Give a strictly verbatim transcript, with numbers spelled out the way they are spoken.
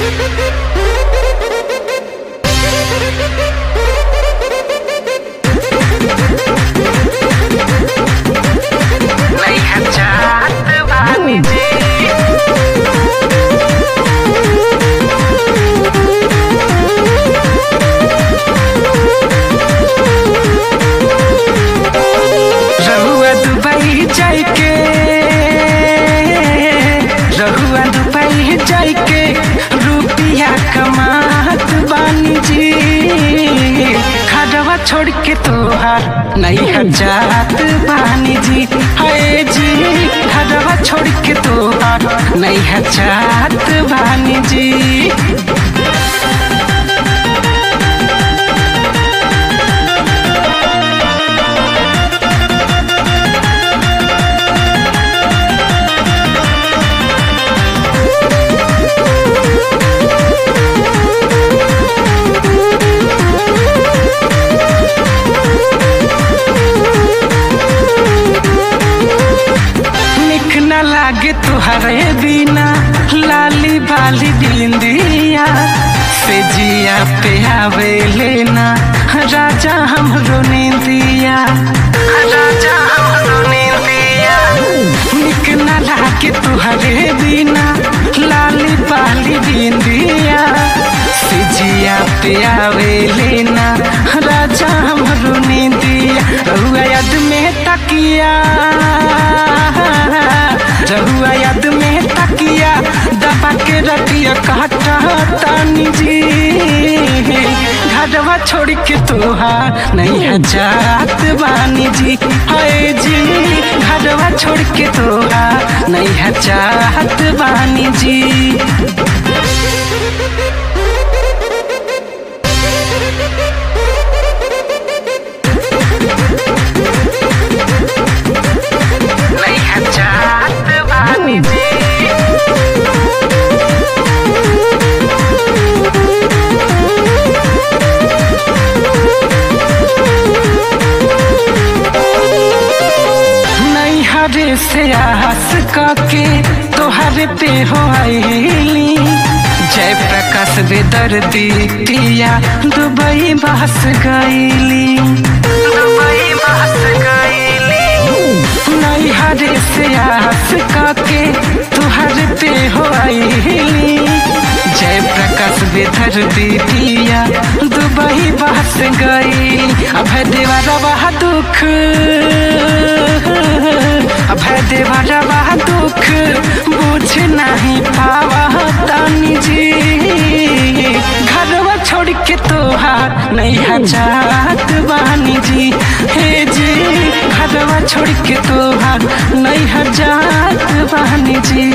छोड़ के तोहार नहीं हजात बानी जी। हाय जी घरवा छोड़ के तोहार नहीं हजात बानी जी। लागे तुहरे बिना लाली बाली बिंदिया से जिया पे आवे लेना राजा हमरो नींदिया। राजा हमरो नींदिया निक ना लागे तुहरे बिना लाली बाली बिंदिया से जिया पे आवे लेना राजा हमरो नींदिया। रहुआ याद में तकिया रहुआ याद में तकिया दबा के रतिया काटा तानी जी। घरवा छोड़ के तोहार नहीं हजात बानी जी। हाय जी घरवा छोड़ के तोहार नहीं हजात बानी जी। नैहर से आस काके तोहरे पे हो आईली जय प्रकाश बेदर्दी पिया दुबई बस गईली। दुबई बस गईली नैहर से आस काके तोहरे पे हो आईली जय प्रकाश बेदर्दी पिया दुबई बस गई। अभय देवा रवा दुख अभय देवा रवा दुख बुझ नहीं पावा तानी जी। घरवा छोड़ के तोहार नहीं हजात बानी जी। हे जी घरवा छोड़ के तोहार नहीं हजात बानी जी।